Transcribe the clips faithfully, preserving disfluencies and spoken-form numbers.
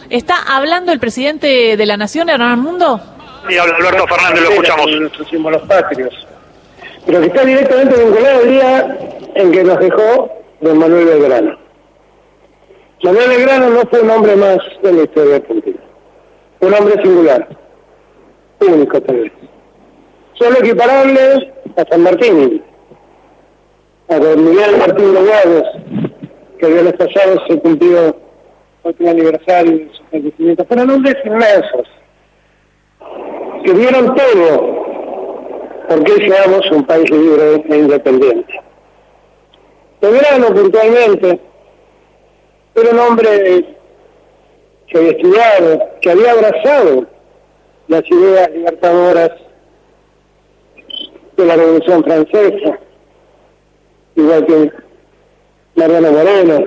¿Está hablando el presidente de la Nación, Hernán Mundo? Sí, habla Alberto Fernández, lo escuchamos. Nuestros símbolos patrios. Pero que está directamente vinculado al día en que nos dejó don Manuel Belgrano. Manuel Belgrano no fue un hombre más de la historia argentina. Un hombre singular. Único, tal vez. Solo equiparable a San Martín, a don Miguel Martín de Guados, que el viernes pasado se cumplió otro aniversario de su fallecimiento. Fueron hombres inmensos, que dieron todo porque seamos un país libre e independiente. Belgrano, puntualmente, era un hombre que había estudiado, que había abrazado las ideas libertadoras de la Revolución Francesa, igual que Mariano Moreno,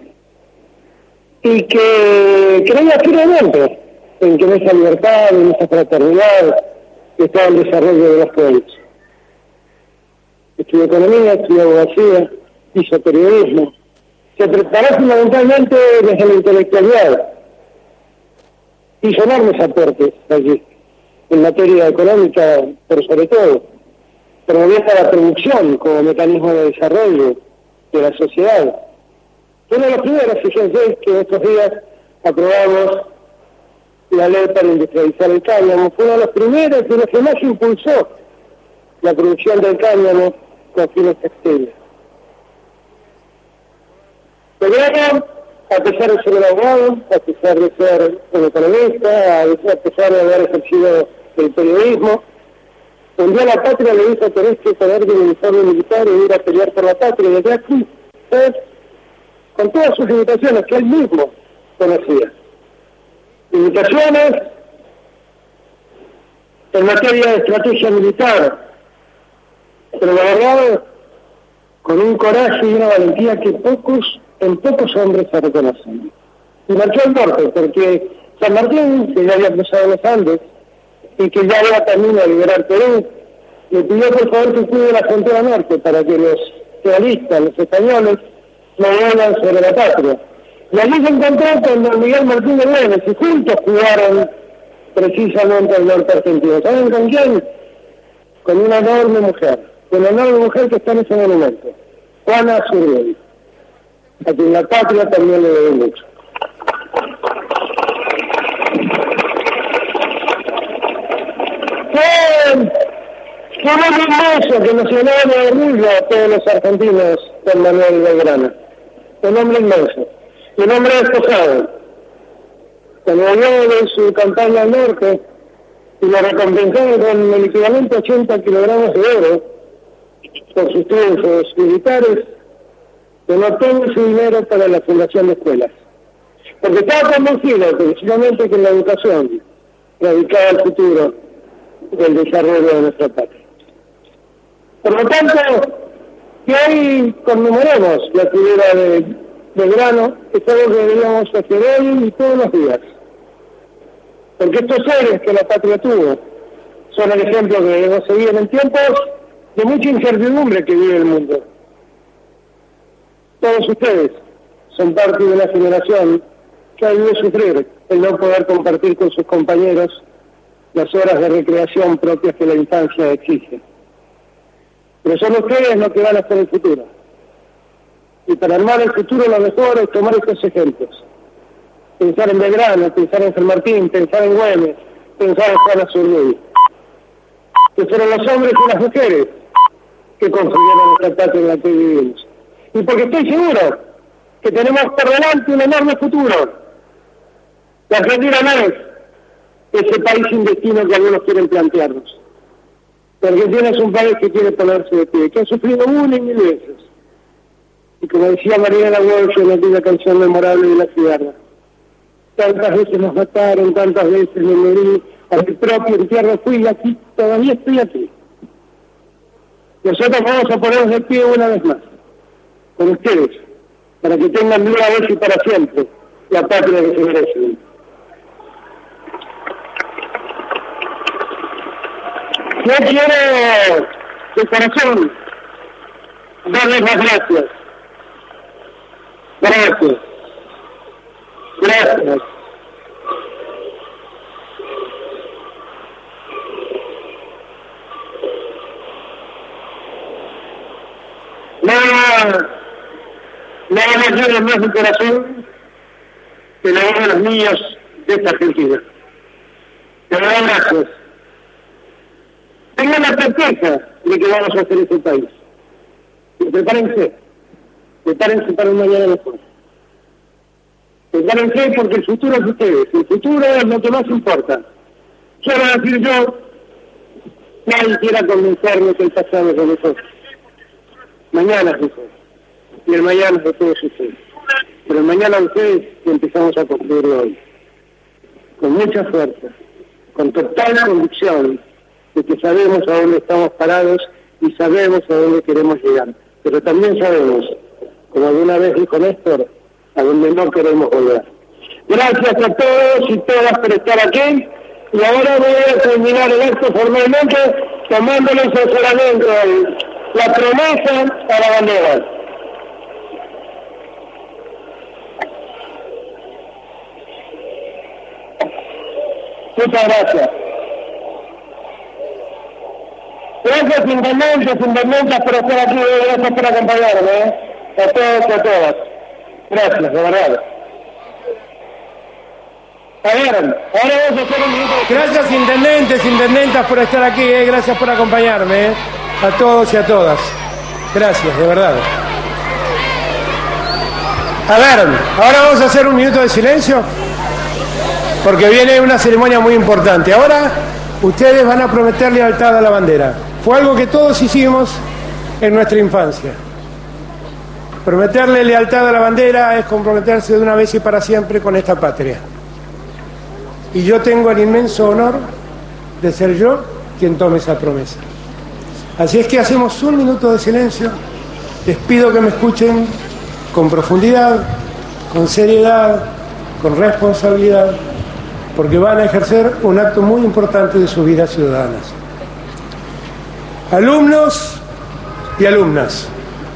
y que creía firmemente en que en esa libertad, en esa fraternidad, estaba el desarrollo de los pueblos. Estudió economía, estudió abogacía, hizo periodismo, se preparó fundamentalmente desde la intelectualidad, hizo enormes aportes allí, en materia económica, pero sobre todo, promoviendo la producción como mecanismo de desarrollo de la sociedad. Fue uno de los primeros, fíjense, que estos días aprobamos la ley para industrializar el cáñamo. Fue uno de los primeros y los que más impulsó la producción del cáñamo con fines textiles. Belgrano, a pesar de ser un abogado, a pesar de ser un economista, a pesar de haber ejercido el periodismo, un día la patria le dijo: tenés que poner de uniforme militar y ir a pelear por la patria. Y desde aquí, ¿sabes?, con todas sus limitaciones que él mismo conocía. Limitaciones en materia de estrategia militar, pero la verdad, con un coraje y una valentía que pocos, en pocos hombres se reconocen. Y marchó al norte, porque San Martín, que ya había cruzado los Andes, y que ya iba camino a liberar Perú, le pidió por favor que cuide la frontera norte para que los realistas, los españoles, no vuelvan sobre la patria. Y allí se encontró con don Miguel Martín de Güemes, y juntos jugaron precisamente al norte argentino. ¿Saben con quién? Con una enorme mujer, con una enorme mujer que está en ese monumento, Juana Zurduy, a quien la patria también le debe mucho. Fue, fue un hombre inmenso que nos llenó de orgullo a todos los argentinos, don Manuel Belgrano. Un hombre inmenso, un hombre despojado. Cuando volvió de su campaña al norte y lo recompensaron con el equivalente a ochenta kilogramos de oro por sus triunfos militares, donó todo su dinero para la fundación de escuelas. Porque estaba convencido precisamente que en la educación radicaba el futuro del desarrollo de nuestra patria. Por lo tanto, que hoy conmemoremos la figura de Belgrano, es algo que deberíamos hacer hoy y todos los días. Porque estos seres que la patria tuvo son el ejemplo que debemos seguir en tiempos de mucha incertidumbre que vive el mundo. Todos ustedes son parte de una generación que ha debido sufrir el no poder compartir con sus compañeros las horas de recreación propias que la infancia exige. Pero son ustedes los que van a hacer el futuro. Y para armar el futuro lo mejor es tomar estos ejemplos. Pensar en Belgrano, pensar en San Martín, pensar en Güemes, pensar en Juana Zurduy. Que fueron los hombres y las mujeres que construyeron esta patria en la que vivimos. Y porque estoy seguro que tenemos por delante un enorme futuro. La Argentina no es ese país sin destino que algunos quieren plantearnos. La Argentina es un país que quiere ponerse de pie, que ha sufrido una y mil veces. Y como decía Mariana Walsh en aquella canción memorable de La Ciudad, tantas veces nos mataron, tantas veces me morí, a mi propio infierno fui y aquí, todavía estoy aquí. Nosotros vamos a ponernos de pie una vez más, con ustedes, para que tengan de una vez y para siempre la patria que se merecen. Yo quiero, de corazón, darles las gracias. Gracias. Gracias. nada, nada más llena más mi corazón que la voz de los niños de esta Argentina. Te doy gracias. Tengan la certeza de que vamos a hacer este país. Y prepárense, prepárense para un mañana mejor. Prepárense porque el futuro es de ustedes, el futuro es lo que más importa. Quiero decir yo, nadie quiera convencerme que el pasado es de nosotros. Mañana es mejor. Y el mañana es de todos ustedes. Pero el mañana de ustedes empezamos a construirlo hoy. Con mucha fuerza, con total convicción de que sabemos a dónde estamos parados y sabemos a dónde queremos llegar. Pero también sabemos, como alguna vez dijo Néstor, a donde no queremos volver. Gracias a todos y todas por estar aquí. Y ahora voy a terminar el acto formalmente tomándoles el juramento, la promesa a la bandera. Muchas gracias. Gracias, intendentes, intendentas, por estar aquí. Gracias por acompañarme, ¿eh? A todos y a todas. Gracias, de verdad. A ver, ahora vamos a hacer un minuto de... Gracias, intendentes, intendentas, por estar aquí. ¿eh? Gracias por acompañarme, ¿eh? A todos y a todas. Gracias, de verdad. A ver, ahora vamos a hacer un minuto de silencio, porque viene una ceremonia muy importante. Ahora ustedes van a prometer lealtad a la bandera. Fue algo que todos hicimos en nuestra infancia. Prometerle lealtad a la bandera es comprometerse de una vez y para siempre con esta patria. Y yo tengo el inmenso honor de ser yo quien tome esa promesa. Así es que hacemos un minuto de silencio. Les pido que me escuchen con profundidad, con seriedad, con responsabilidad, porque van a ejercer un acto muy importante de sus vidas ciudadanas. Alumnos y alumnas,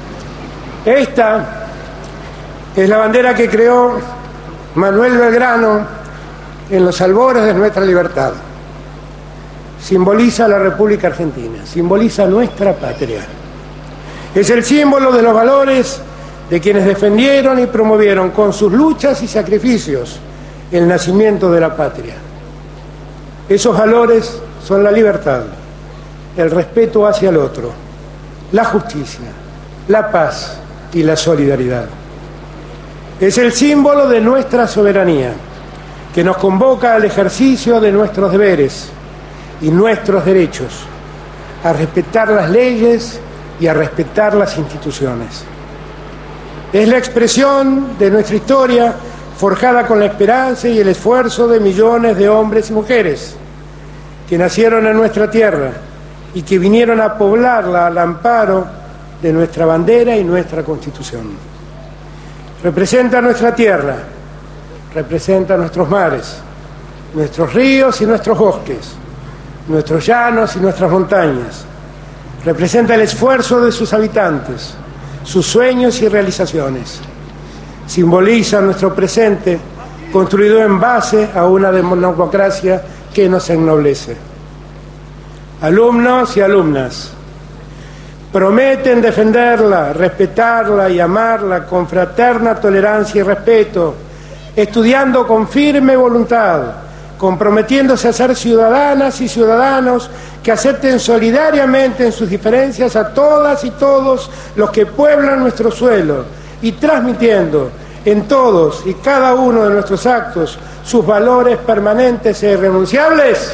esta es la bandera que creó Manuel Belgrano en los albores de nuestra libertad. Simboliza la República Argentina, simboliza nuestra patria. Es el símbolo de los valores de quienes defendieron y promovieron con sus luchas y sacrificios el nacimiento de la patria. Esos valores son la libertad, el respeto hacia el otro, la justicia, la paz y la solidaridad. Es el símbolo de nuestra soberanía, que nos convoca al ejercicio de nuestros deberes y nuestros derechos, a respetar las leyes y a respetar las instituciones. Es la expresión de nuestra historia forjada con la esperanza y el esfuerzo de millones de hombres y mujeres que nacieron en nuestra tierra y que vinieron a poblarla al amparo de nuestra bandera y nuestra Constitución. Representa nuestra tierra, representa nuestros mares, nuestros ríos y nuestros bosques, nuestros llanos y nuestras montañas. Representa el esfuerzo de sus habitantes, sus sueños y realizaciones. Simboliza nuestro presente, construido en base a una democracia que nos ennoblece. Alumnos y alumnas, prometen defenderla, respetarla y amarla con fraterna tolerancia y respeto, estudiando con firme voluntad, comprometiéndose a ser ciudadanas y ciudadanos que acepten solidariamente en sus diferencias a todas y todos los que pueblan nuestro suelo y transmitiendo en todos y cada uno de nuestros actos sus valores permanentes e irrenunciables.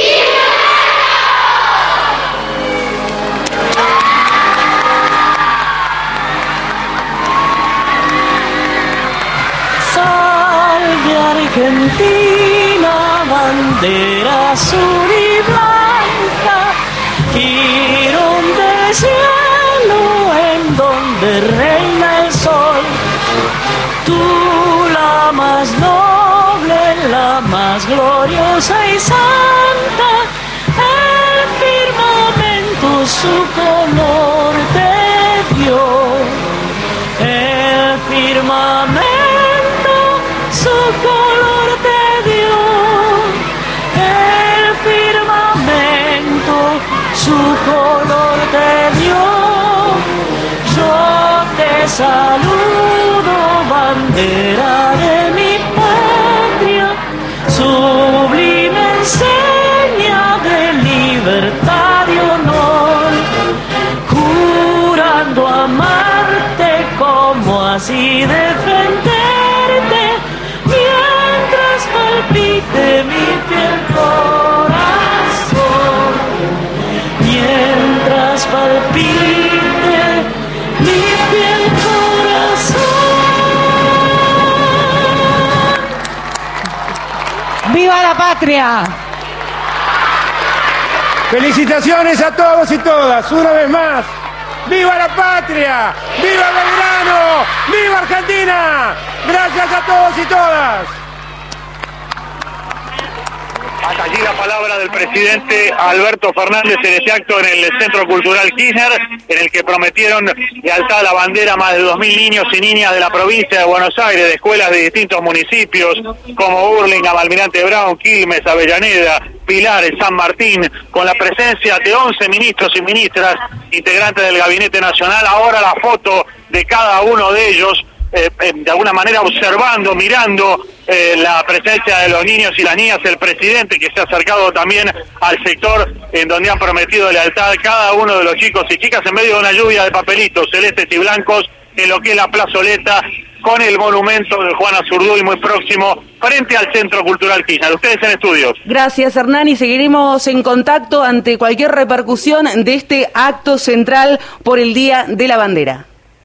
Salve Argentina, bandera azul y blanca, jirón del cielo en donde reina el sol. Tú, la más noble, la más gloriosa y santa, el firmamento su color te dio. El firmamento su color te dio. El firmamento su color te dio. Yo te saludo, bandera de mi patria, sublime enseña de libertad y honor, jurando amarte como así defenderte, mientras palpite mi fiel corazón, mientras palpite mi fiel corazón. ¡Viva la patria! Felicitaciones a todos y todas, una vez más. ¡Viva la patria! ¡Viva Belgrano! ¡Viva Argentina! Gracias a todos y todas. Hasta allí la palabra del presidente Alberto Fernández en este acto en el Centro Cultural Kirchner, en el que prometieron lealtad a la bandera a más de dos mil niños y niñas de la provincia de Buenos Aires, de escuelas de distintos municipios como Burlingame, Almirante Brown, Quilmes, Avellaneda, Pilar, San Martín, con la presencia de once ministros y ministras integrantes del Gabinete Nacional. Ahora la foto de cada uno de ellos, eh, eh, de alguna manera observando, mirando eh, la presencia de los niños y las niñas, el presidente que se ha acercado también al sector en donde han prometido lealtad cada uno de los chicos y chicas en medio de una lluvia de papelitos celestes y blancos en lo que es la plazoleta, con el monumento de Juana Zurduy muy próximo frente al Centro Cultural Kirchner. Ustedes en estudios. Gracias, Hernán, y seguiremos en contacto ante cualquier repercusión de este acto central por el Día de la Bandera.